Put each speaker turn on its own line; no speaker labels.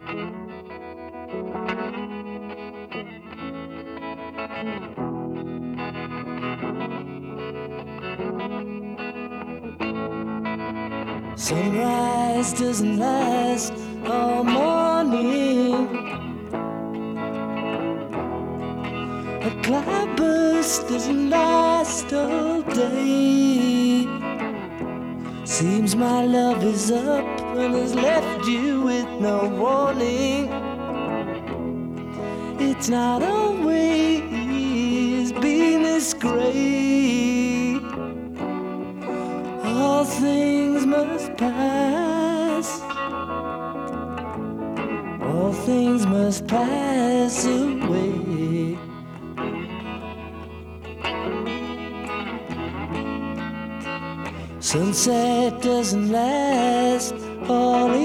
Sunrise doesn't last all morning. A cloudburst doesn't last all day. Seems my love is up and has left you with no warning. It's not always been this great. All things must pass. All things must pass away. Sunset doesn't last all